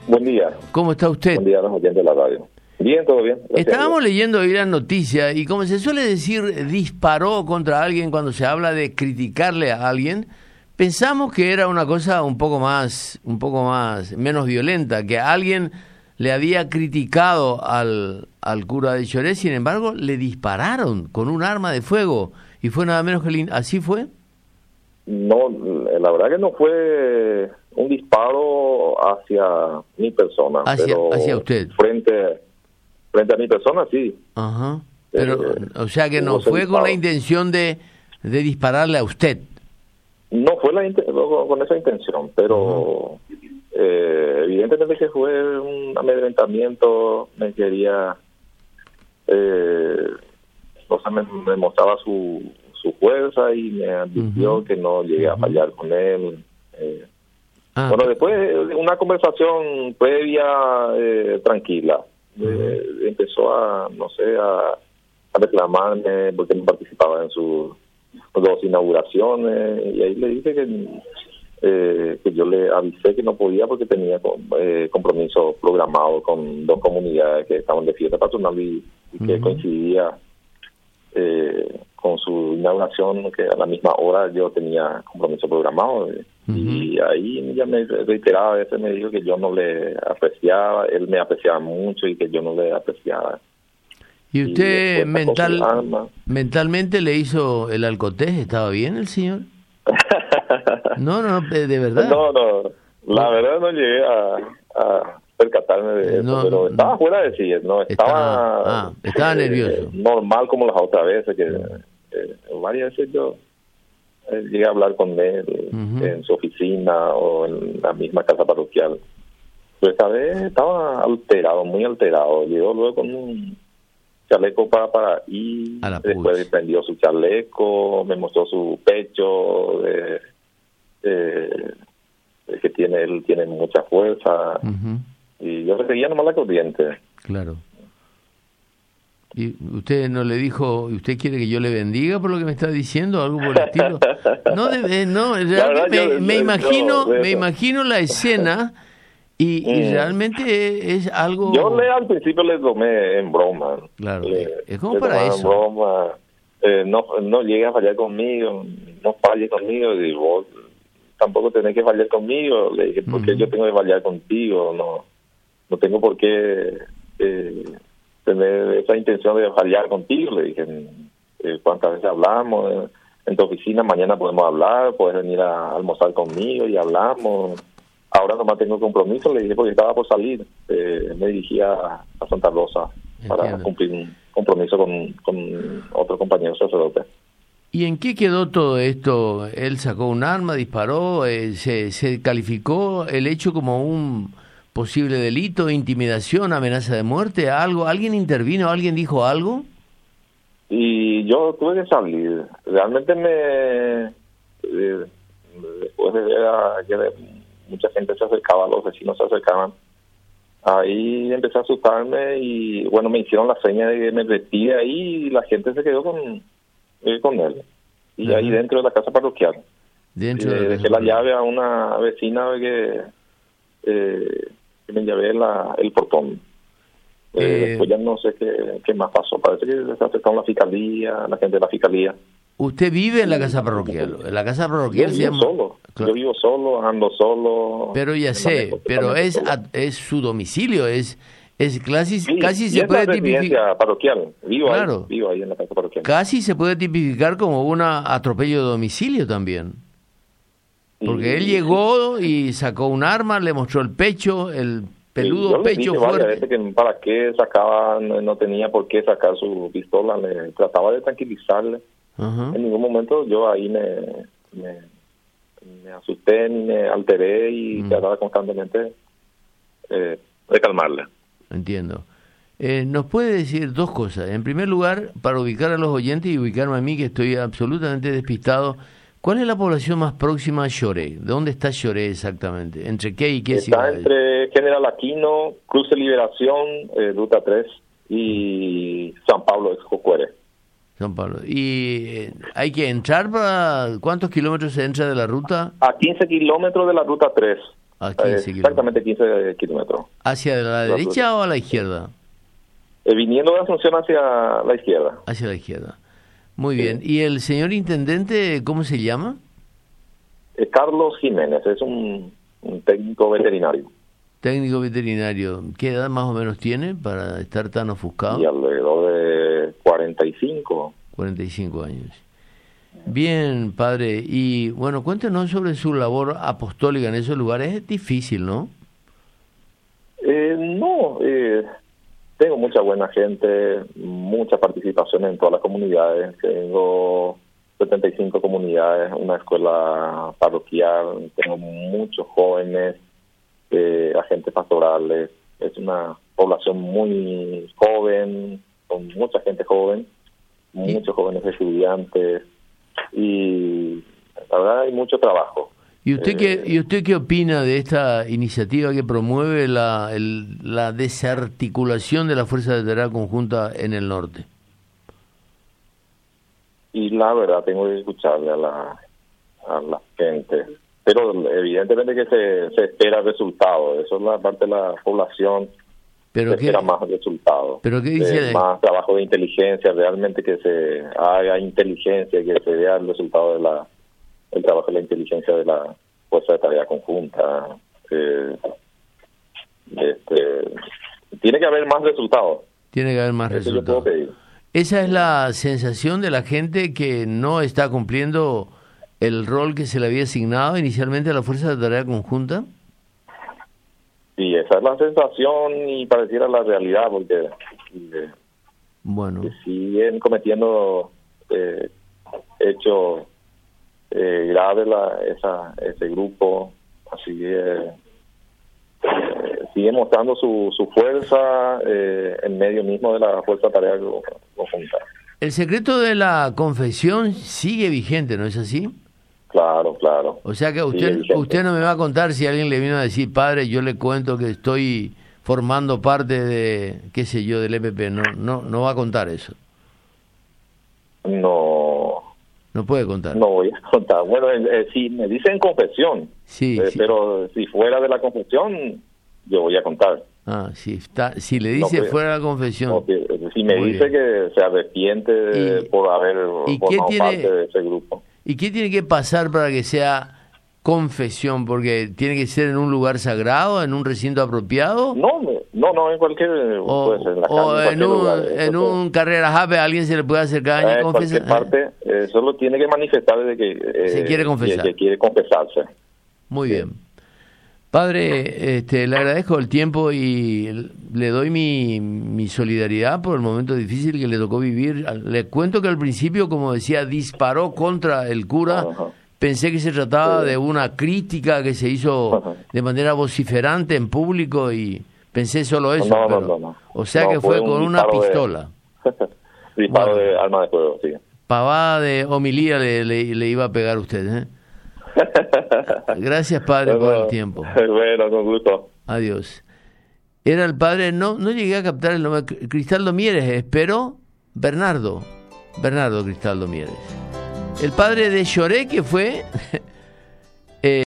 Buen día. ¿Cómo está usted? Buen día a los oyentes de la radio. Bien, todo bien. Gracias. Estábamos leyendo hoy la noticia y como se suele decir, disparó contra alguien cuando se habla de criticarle a alguien. Pensamos que era una cosa un poco más, menos violenta, que alguien le había criticado al cura de Lloret, sin embargo, le dispararon con un arma de fuego y fue nada menos que ¿así fue? No, la verdad que no fue un disparo hacia mi persona, pero hacia usted. Frente a mi persona, sí. Ajá. Pero, o sea que no fue con la intención de dispararle a usted. No fue con esa intención, pero evidentemente que fue un amedrentamiento. Me quería, o sea, me mostraba su fuerza y me advirtió que no llegué a fallar con él. Bueno, después de una conversación previa tranquila, empezó a reclamarme porque no participaba en sus dos inauguraciones, y ahí le dije que yo le avisé que no podía porque tenía compromiso programado con dos comunidades que estaban de fiesta patronal y que coincidía con su inauguración, que a la misma hora yo tenía compromiso programado. Y ahí ya me reiteraba veces, me dijo que yo no le apreciaba, él me apreciaba mucho y que yo no le apreciaba. ¿Y usted mentalmente le hizo el alcotés? ¿Estaba bien el señor? No, de verdad. No, la verdad no llegué a percatarme de eso, pero estaba fuera de sí, no estaba nervioso. Normal como las otras veces, que varias veces yo llegué a hablar con él en su oficina o en la misma casa parroquial. Pero esta vez estaba alterado, muy alterado. Llegó luego con un chaleco para ir, después prendió su chaleco, me mostró su pecho, que él tiene mucha fuerza, y yo le seguía nomás la corriente. Claro. ¿Y usted no le dijo, usted quiere que yo le bendiga por lo que me está diciendo, algo por el estilo? Me imagino la escena. Y realmente es algo... Yo al principio le tomé en broma. Claro, es como para eso. En broma, no llegue a fallar conmigo, no falle conmigo, y vos tampoco tenés que fallar conmigo. Le dije, ¿por qué yo tengo que fallar contigo? No tengo por qué tener esa intención de fallar contigo. Le dije, ¿cuántas veces hablamos? En tu oficina mañana podemos hablar, puedes venir a almorzar conmigo y hablamos. Ahora nomás tengo compromiso, le dije, porque estaba por salir. Me dirigía a Santa Rosa para cumplir un compromiso con otro compañero sacerdote. ¿Y en qué quedó todo esto? ¿Él sacó un arma, disparó? ¿Se calificó el hecho como un posible delito, intimidación, amenaza de muerte? ¿Alguien intervino? ¿Alguien dijo algo? Y yo tuve que salir. Realmente después de ver que mucha gente se acercaba, los vecinos se acercaban, ahí empecé a asustarme y bueno, me hicieron la seña de que me retire ahí y la gente se quedó con él. Y ahí dentro de la casa parroquial. Dejé la llave a una vecina que me llevé el portón. Después ya no sé qué más pasó. Parece que se acercaron la gente de la fiscalía. ¿Usted vive en la casa parroquial? ¿En la casa parroquial? Yo vivo solo. Claro. Yo vivo solo, ando solo. Pero ya sé, pero es su domicilio, casi se puede tipificar. Parroquial. Vivo ahí en la casa parroquial. Casi se puede tipificar como un atropello de domicilio también. Porque él llegó y sacó un arma, le mostró el pecho, el peludo pecho fuerte. Varias veces que para qué sacaba, no tenía por qué sacar su pistola, le trataba de tranquilizarle. En ningún momento yo ahí me asusté ni me alteré y trataba constantemente de calmarle. Entiendo. ¿Nos puede decir dos cosas? En primer lugar, para ubicar a los oyentes y ubicarme a mí, que estoy absolutamente despistado, ¿cuál es la población más próxima a Lloret? ¿Dónde está Lloret exactamente? ¿Entre qué y qué ciudad? Está entre General Aquino, Cruz de Liberación, Ruta 3 y San Pablo de Jocuere. San Pablo. ¿Y hay que entrar para cuántos kilómetros se entra de la ruta? A 15 kilómetros de la ruta 3. A 15 kilómetros. Exactamente 15 kilómetros. ¿Hacia la derecha o a la izquierda? Viniendo de Asunción hacia la izquierda. Hacia la izquierda. Muy bien. ¿Y el señor intendente, cómo se llama? Carlos Jiménez, es un técnico veterinario. Técnico veterinario. ¿Qué edad más o menos tiene para estar tan ofuscado? Y alrededor de 45. 45 años. Bien, padre. Y bueno, cuéntenos sobre su labor apostólica en esos lugares. Es difícil, ¿no? No, tengo mucha buena gente, mucha participación en todas las comunidades. Tengo 75 comunidades, una escuela parroquial, tengo muchos jóvenes, agentes pastorales. Es una población muy joven, con mucha gente joven, muchos jóvenes estudiantes, y la verdad hay mucho trabajo. ¿Y usted qué opina de esta iniciativa que promueve la desarticulación de la Fuerza de Tarea Conjunta en el norte? Y la verdad tengo que escucharle a la gente, pero evidentemente que se espera resultados. Eso es la parte de la población. ¿Pero se espera más resultados. ¿Pero qué dice? Más trabajo de inteligencia, realmente que se haga inteligencia, que se vea el resultado el trabajo de la inteligencia de la Fuerza de Tarea Conjunta. Tiene que haber más resultados. Tiene que haber más Eso resultados. yo puedo pedir. ¿Esa es la sensación de la gente que no está cumpliendo el rol que se le había asignado inicialmente a la Fuerza de Tarea Conjunta? Sí, esa es la sensación y pareciera la realidad, porque bueno, siguen cometiendo hechos graves ese grupo, así que sigue mostrando su fuerza en medio mismo de la Fuerza de Tarea Conjunta. El secreto de la confesión sigue vigente, ¿no es así? Claro. O sea que usted no me va a contar si alguien le vino a decir, padre, yo le cuento que estoy formando parte de, qué sé yo, del EPP. No va a contar eso. No puede contar. No voy a contar. Bueno, si me dicen confesión, sí. Pero si fuera de la confesión, yo voy a contar. Si le dice fuera de la confesión. No, si me dice que se arrepiente por haber formado parte de ese grupo. ¿Y qué tiene que pasar para que sea confesión? Porque tiene que ser en un lugar sagrado, en un recinto apropiado. No, en cualquier en un carrera jape a alguien se le puede acercar y confesar. En cualquier parte, solo tiene que manifestar de que se quiere confesar. Que quiere confesarse. Muy bien. Padre, le agradezco el tiempo y le doy mi solidaridad por el momento difícil que le tocó vivir. Le cuento que al principio, como decía, disparó contra el cura. Ajá. Pensé que se trataba de una crítica que se hizo de manera vociferante en público y pensé solo eso. No. O sea que fue con una pistola. Disparo de arma de fuego, sí. Pavada de homilía le iba a pegar a usted, ¿eh? Gracias, padre, por el tiempo. Bueno, con gusto. Adiós. Era el padre, no llegué a captar el nombre, Cristaldo Mieres, espero, Bernardo Cristaldo Mieres. El padre de Lloré, que fue